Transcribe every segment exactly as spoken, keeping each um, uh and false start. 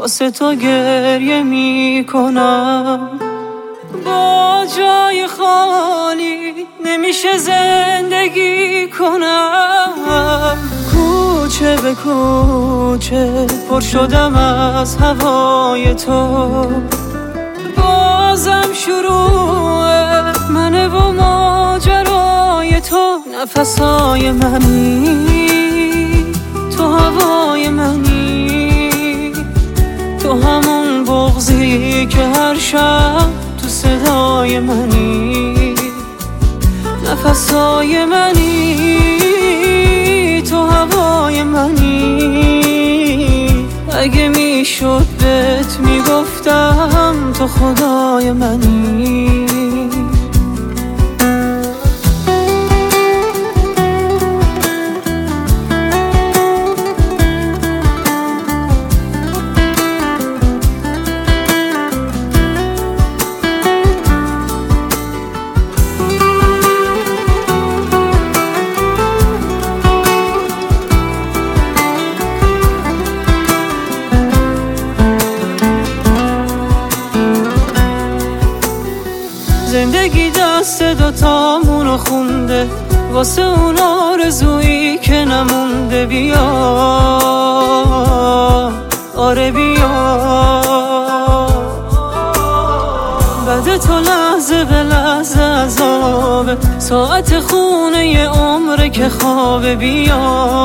واسه تو گریه میکنم. با جای خالی نمیشه زندگی کنم. کوچه به کوچه پر شدم از هوای تو. بازم شروع منه و ماجرای تو. نفسای منی، تو هوای منی، تو همون بغضی که هر شب تو صدای منی. نفسای منی، تو هوای منی. اگه میشد بهت میگفتم تو خدای منی. زندگی دست دوتامونو خونده، واسه اون آرزویی که نمونده. بیا آره بیا، بعد تو لحظه به لحظه عذابه، ساعت خونه یه عمره که خوابه. بیا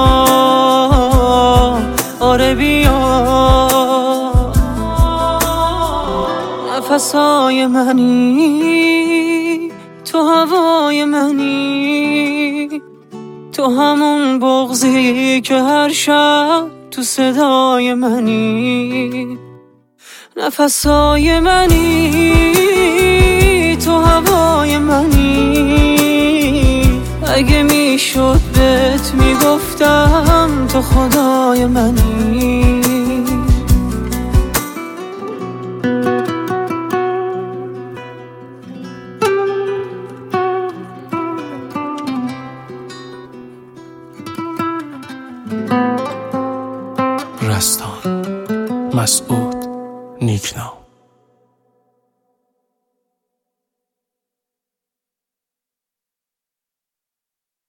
آره بیا، نفسای منی، تو هوای منی، تو همون بغضی که هر شب تو صدای منی. نفسای منی، تو هوای منی. اگه میشد بهت میگفتم تو خدای منی. رستان مسعود نیکنام.